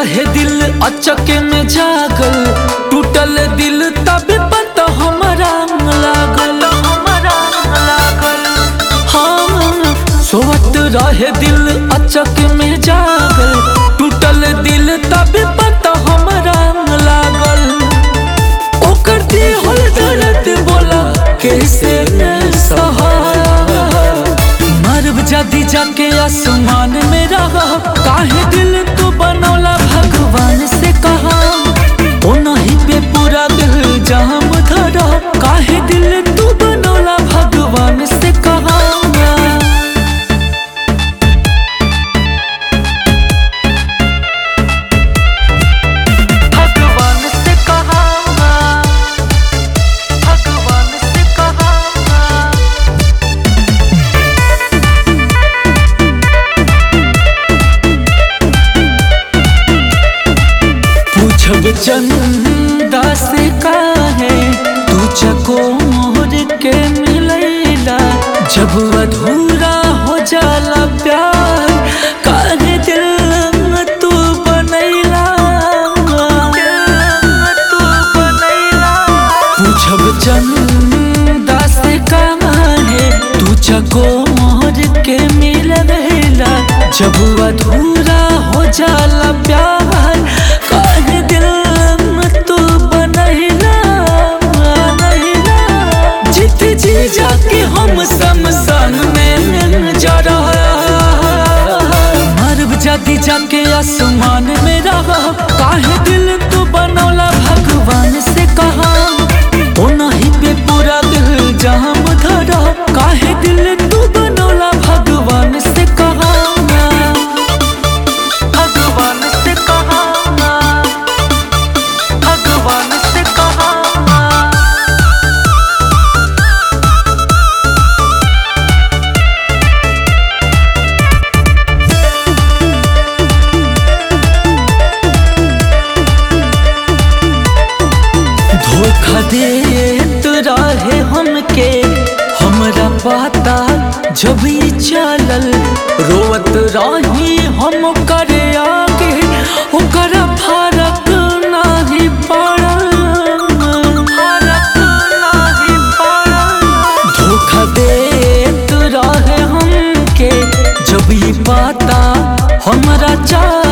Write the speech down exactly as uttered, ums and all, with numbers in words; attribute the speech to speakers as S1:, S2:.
S1: रहे दिल अचके में जागल, टूटल दिल तब पता हमारा लागल हमारा लागल। हाँ सोवत रहे दिल अचके में जागल, टूटल दिल तब पता हमारा लागल। ओकर दिल दर्द बोला कैसे सहा, मरब जदी जाके आसमान में रहा। काहे दिल तू बनौला भगवान से कहा, ओ नहीं पे पूरा दिल जाम धरा। काहे दिल तू बनौला भगवान से कहा। भगवान से कहा, भगवान से कहा। पूछब चंदा से काहे तू चकोर के मिलैला, जब अधूरा हो जाला प्यार काहे दिल में तू बनैला तू बनैला। पूछब चंदा से काहे तू चकोर के मिलैला, जब अधूरा हो जाला प्यार काहे दिल में तू बनैला बनैला। जीत जी जाके हम शमशान में जरा, मरब जाती जाके आसमान में रहा। काहे दिल तू बनौला भगवान से कहा, ओ नहीं पे पूरा दिल जाम धरा। काहे दिल तू बनौला भगवान से कहा, भगवान से कहा, भगवान से कहा। धोखा देत रहे हमके हमरा पता जब ई चलल, रोवत रही हम करे आगे ओकर फरक नाही पड़ल फरक नाही पड़ल। धोखा देत रहे हमके जब ई पता हमरा चलल,